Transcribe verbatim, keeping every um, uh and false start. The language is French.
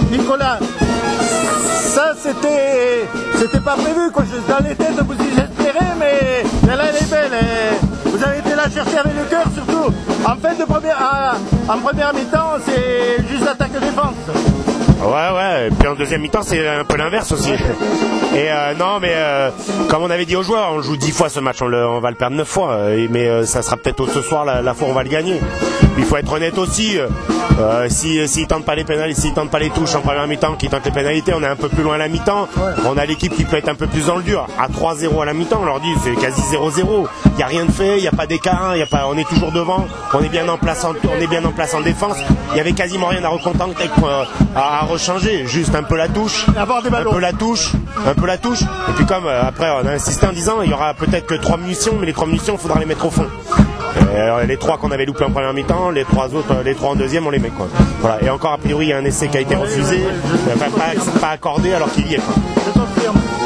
Nicolas, ça c'était c'était pas prévu quoi. Dans les têtes vous y j'espérais, mais elle elle est belle. Et vous avez été la chercher avec le cœur surtout. En fin de première, en première mi-temps, c'est juste attaque-défense. Ouais, ouais, et puis en deuxième mi-temps, c'est un peu l'inverse aussi. Et euh, non, mais euh, comme on avait dit aux joueurs, on joue dix fois ce match, on, le, on va le perdre neuf fois, euh, mais euh, ça sera peut-être ce soir la, la fois où on va le gagner. Il faut être honnête aussi, euh, s'ils si, si tentent pas les pénalités, s'ils tentent pas les touches en première mi-temps, qu'ils tentent les pénalités, on est un peu plus loin à la mi-temps, on a l'équipe qui peut être un peu plus dans le dur. À trois zéro à la mi-temps, on leur dit c'est quasi zéro zéro, il n'y a rien de fait, il n'y a pas d'écart, y a pas, on est toujours devant, on est bien en place en, on est bien en place en défense, il n'y avait quasiment rien à recontenter, à, à rechanger, juste un peu la touche, un peu la touche, un peu la touche, et puis comme euh, après on a insisté en disant il y aura peut-être que trois munitions, mais les trois munitions il faudra les mettre au fond. Euh, les trois qu'on avait loupés en première mi-temps, les trois autres, les trois en deuxième, on les met quoi. Voilà. Et encore a priori il y a un essai qui a été refusé, pas, pas, pas accordé alors qu'il y est quoi.